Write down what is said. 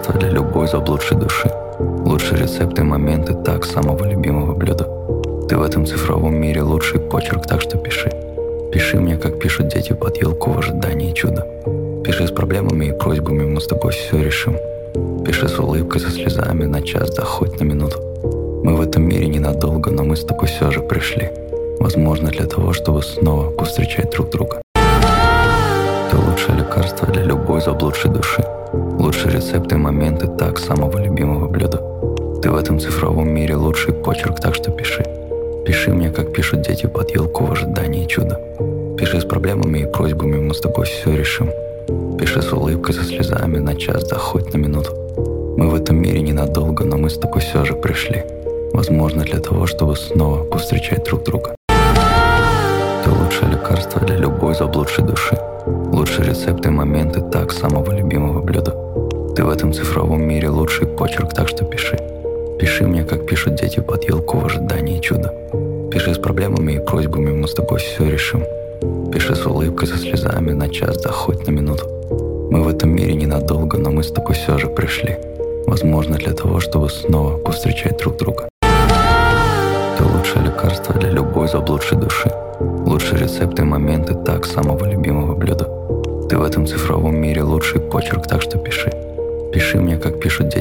лекарство для любой заблудшей души. Лучшие рецепты, моменты так самого любимого блюда. Ты в этом цифровом мире лучший почерк, так что пиши. Пиши мне, как пишут дети под елку в ожидании чуда. Пиши с проблемами и просьбами, мы с тобой все решим. Пиши с улыбкой, со слезами, на час, да хоть на минуту. Мы в этом мире ненадолго, но мы с тобой все же пришли. Возможно, для того, чтобы снова повстречать друг друга. Ты лучшее лекарство для любой заблудшей души. Лучшие рецепты, моменты так самого любимого блюда. Ты в этом цифровом мире лучший почерк, так что пиши. Пиши мне, как пишут дети под елку в ожидании чуда. Пиши с проблемами и просьбами, мы с тобой все решим. Пиши с улыбкой, со слезами, на час, да хоть на минуту. Мы в этом мире ненадолго, но мы с тобой все же пришли. Возможно, для того, чтобы снова повстречать друг друга. Ты лучшее лекарство для любой заблудшей души. Лучшие рецепты, моменты так самого любимого блюда. Ты в этом цифровом мире лучший почерк, так что пиши. Пиши мне, как пишут дети под елку в ожидании чуда. Пиши с проблемами и просьбами, мы с тобой все решим. Пиши с улыбкой, со слезами, на час, да хоть на минуту. Мы в этом мире ненадолго, но мы с тобой все же пришли. Возможно, для того, чтобы снова повстречать друг друга. Ты лучшее лекарство для любой заблудшей души. Лучшие рецепты, моменты так самого любимого блюда. Ты в этом цифровом мире лучший почерк, так что пиши. Пиши мне, как пишут дети